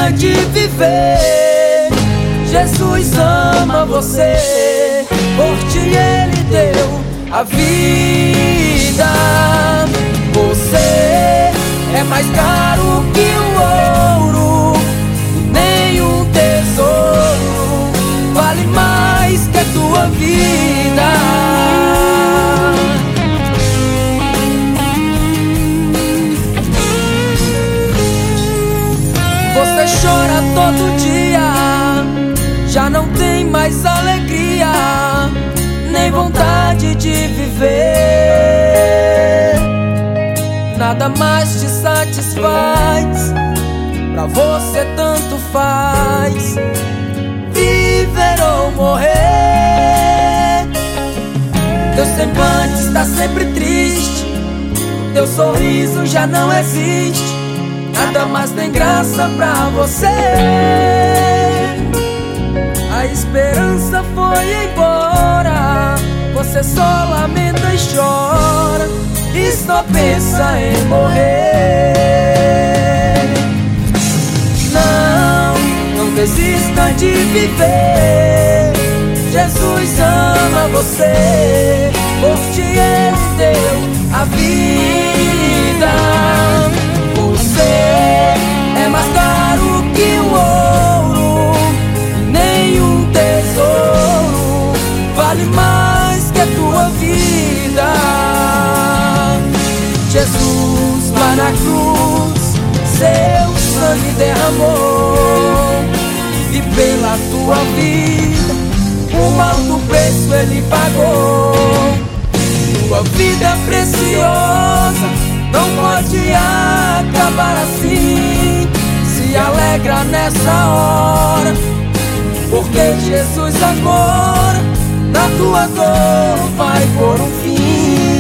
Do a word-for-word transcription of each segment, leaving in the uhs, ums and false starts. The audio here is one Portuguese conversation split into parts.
desista de viver. Jesus ama você, por ti Ele deu a vida. Você é mais caro que o ouro, nenhum tesouro vale mais que a tua vida. Você chora todo dia, já não tem mais alegria, nem vontade de viver. Nada mais te satisfaz, pra você tanto faz viver ou morrer. Teu semblante está sempre triste, teu sorriso já não existe, nada mais tem graça pra você. A esperança foi embora, você só lamenta e chora, e só pensa em morrer. Não, não desista de viver. Jesus ama você, por ti Ele deu a vida. Você é mais caro que o ouro, nenhum tesouro vale mais que a tua vida. Jesus lá na cruz, seu sangue derramou, e pela tua vida um alto preço Ele pagou. Tua vida é preciosa, não pode acabar assim. Se alegra nessa hora, porque Jesus agora na tua dor vai por um fim.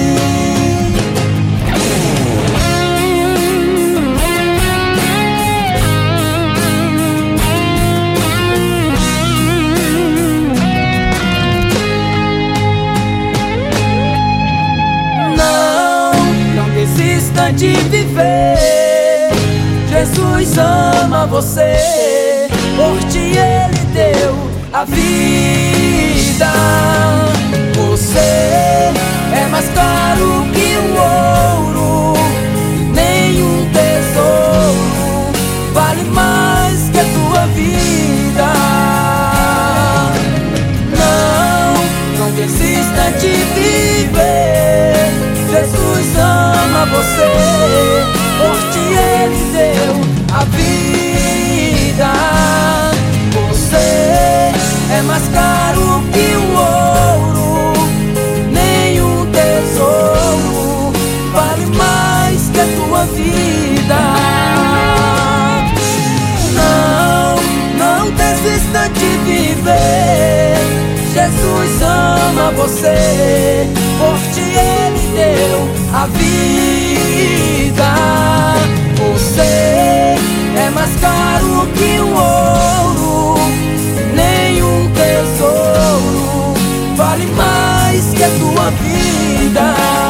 Desista de viver. Jesus ama você, por ti Ele deu a vida. Você é mais caro que o ouro, nenhum tesouro vale mais que a tua vida. Não, não desista de viver. Jesus ama você, por ti Ele deu a vida. Você é mais caro que o ouro, nenhum tesouro vale mais que a tua vida. Não, não desista de viver. Jesus ama você, por ti Ele deu a vida. Você é mais caro que o ouro, nenhum tesouro vale mais que a tua vida.